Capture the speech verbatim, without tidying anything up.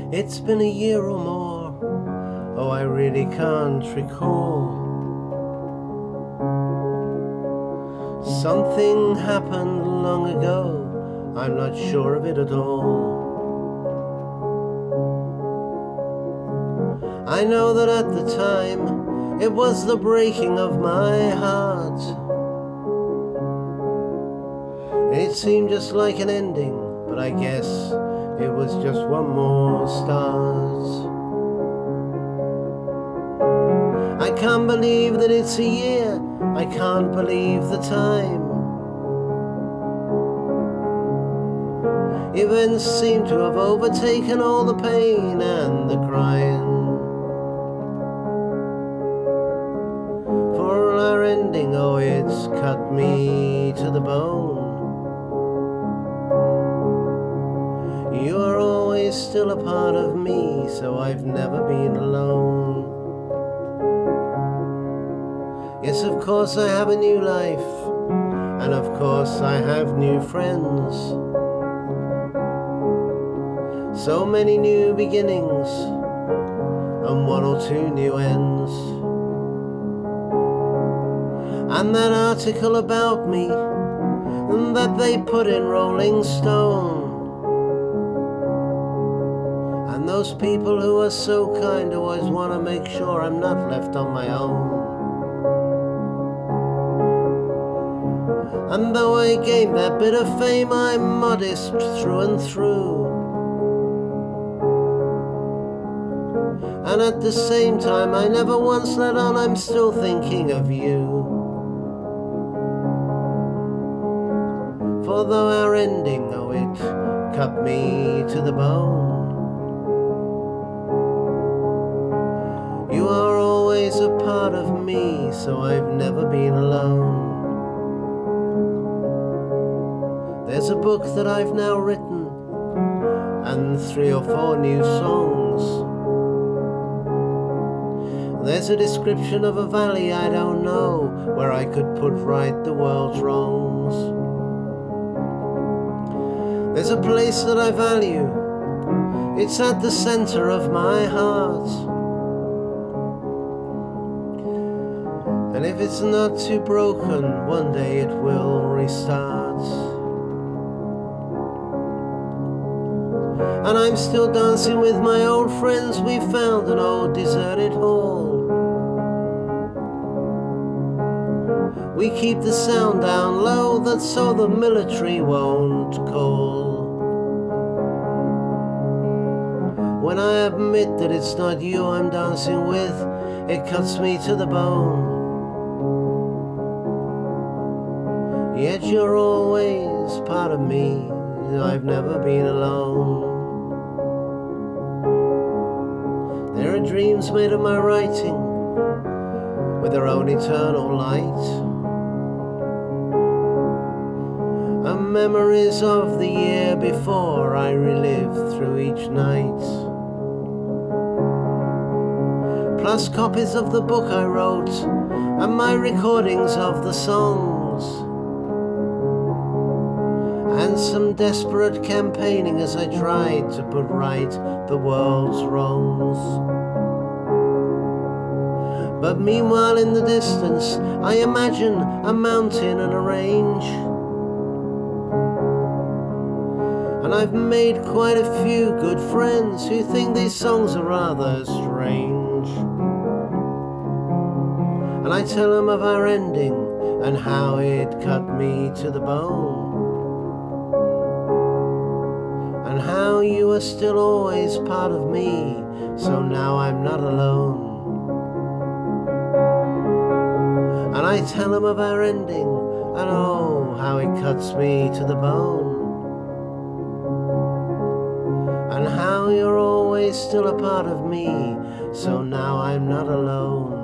It's been a year or more, oh I really can't recall. Something happened long ago, I'm not sure of it at all. I know that at the time it was the breaking of my heart. It seemed just like an ending, but I guess it was just one more start. I can't believe that it's a year, I can't believe the time. Events seem to have overtaken all the pain and the crying. For our ending, oh it's cut me to the bone. You are always still a part of me, so I've never been alone. Yes, of course I have a new life, and of course I have new friends. So many new beginnings, and one or two new ends. And that article about me, that they put in Rolling Stone. And those people who are so kind always want to make sure I'm not left on my own. And though I gained that bit of fame, I'm modest through and through. And at the same time, I never once let on I'm still thinking of you. For though our ending, oh it cut me to the bone. You are always a part of me, so I've never been alone. There's a book that I've now written, and three or four new songs. There's a description of a valley I don't know, where I could put right the world's wrongs. There's a place that I value, it's at the center of my heart. And if it's not too broken, one day it will restart. And I'm still dancing with my old friends, we found an old deserted hall. We keep the sound down low, that's so the military won't call. When I admit that it's not you I'm dancing with, it cuts me to the bone. Yet you're always part of me, I've never been alone. There are dreams made of my writing, with their own eternal light, and memories of the year before I relive through each night. Plus copies of the book I wrote, and my recordings of the songs, and some desperate campaigning as I tried to put right the world's wrongs. But meanwhile in the distance I imagine a mountain and a range, and I've made quite a few good friends who think these songs are rather strange. And I tell them of our ending and how it cut me to the bone, and how you are still always part of me, so now I'm not alone. And I tell them of our ending, and oh, how it cuts me to the bone, and how you're always still a part of me, so now I'm not alone.